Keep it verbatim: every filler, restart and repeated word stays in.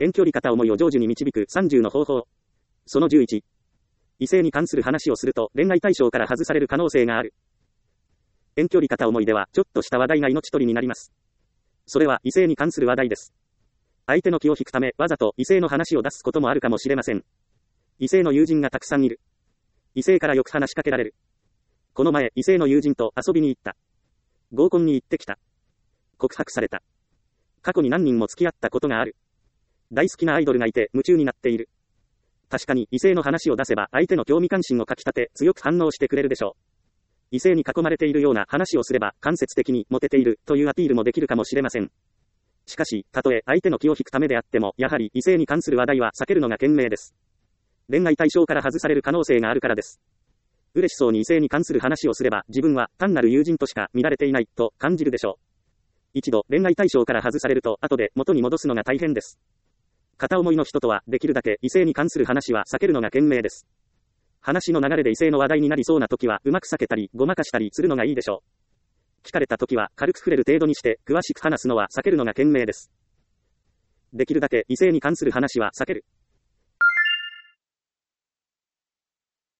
遠距離片思いを成就に導くさんじゅうの方法。そのじゅういち。異性に関する話をすると恋愛対象から外される可能性がある。遠距離片思いではちょっとした話題が命取りになります。それは異性に関する話題です。相手の気を引くためわざと異性の話を出すこともあるかもしれません。異性の友人がたくさんいる。異性からよく話しかけられる。この前異性の友人と遊びに行った。合コンに行ってきた。告白された。過去に何人も付き合ったことがある。大好きなアイドルがいて夢中になっている。確かに異性の話を出せば相手の興味関心をかき立て強く反応してくれるでしょう。異性に囲まれているような話をすれば間接的にモテているというアピールもできるかもしれません。しかし、たとえ相手の気を引くためであっても、やはり異性に関する話題は避けるのが賢明です。恋愛対象から外される可能性があるからです。嬉しそうに異性に関する話をすれば自分は単なる友人としか見られていないと感じるでしょう。一度恋愛対象から外されると後で元に戻すのが大変です。片思いの人とはできるだけ異性に関する話は避けるのが賢明です。話の流れで異性の話題になりそうな時はうまく避けたりごまかしたりするのがいいでしょう。聞かれた時は軽く触れる程度にして詳しく話すのは避けるのが賢明です。できるだけ異性に関する話は避ける。